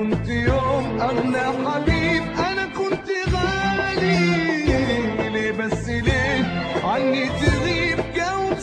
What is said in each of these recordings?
كنت يوم أغلى حبيب، أنا كنت غالي. ليه بس ليه عني تغيب؟ جاوب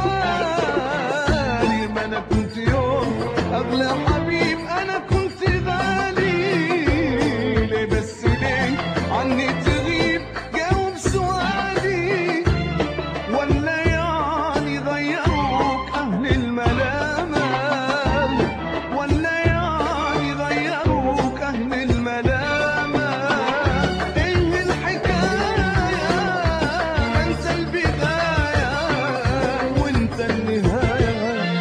سؤالي. ما أنا كنت يوم أغلى حبيب، أنا كنت غالي. ليه بس ليه عني تغيب؟ جاوب سؤالي. ولا يعني غيروك أهل الملامة؟ ولا يعني غيروك أهل الملامة؟ إيه الحكاية؟ أنت البداية وأنت النهاية.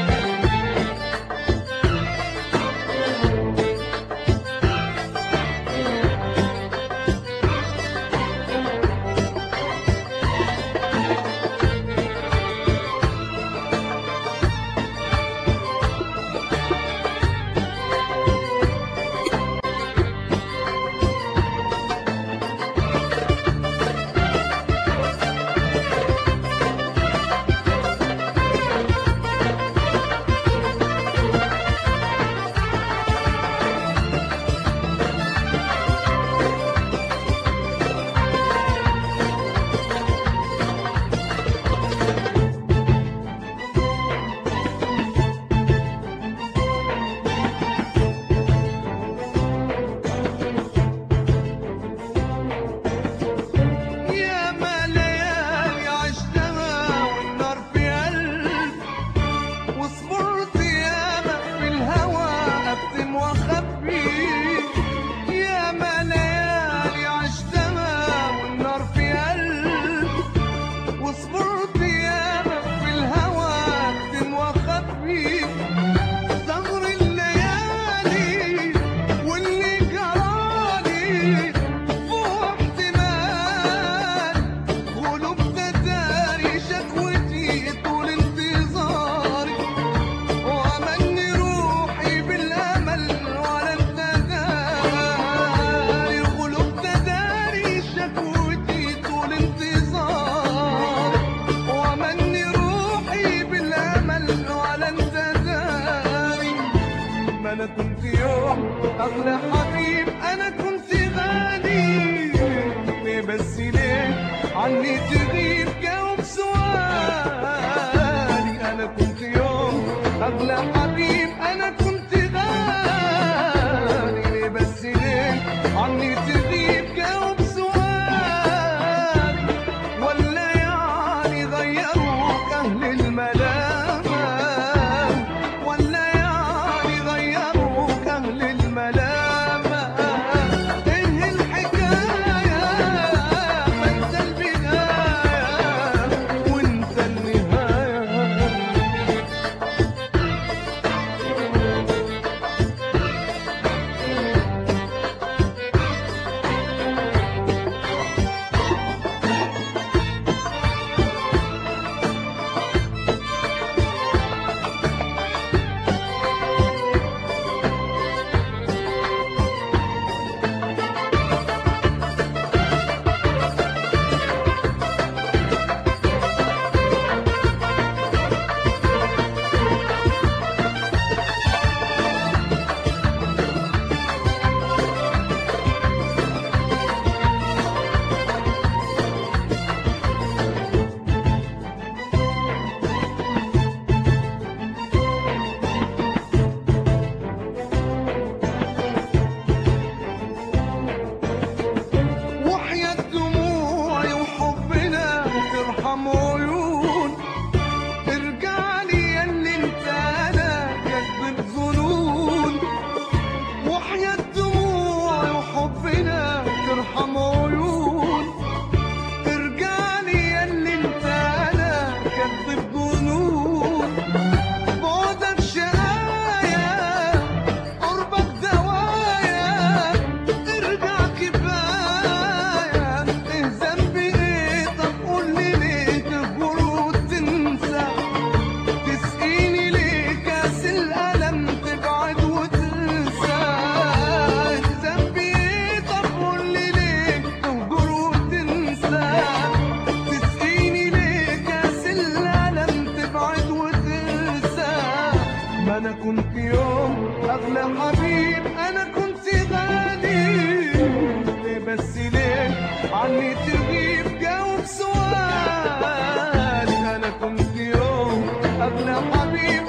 أنا كنت يوم أغلى حبيب، أنا كنت غالي. ليه بس ليه عني تغيب؟ جاوب سؤالي. أنا كنت يوم أغلى حبيب، أنا كنت غالي. ليه بس ليه عني تغيب؟ جاوب سؤالي. ولا يعني غيروك أهل الملامة؟ ولا يعني غيروك أهل الملامة؟ إيه الحكاية؟ ما أنت البداية وأنت النهاية. أنا كنت يوم أغلى حبيب، أنا كنت عني تغيب جاوب سؤال. انا كنت يوم قبل حبيب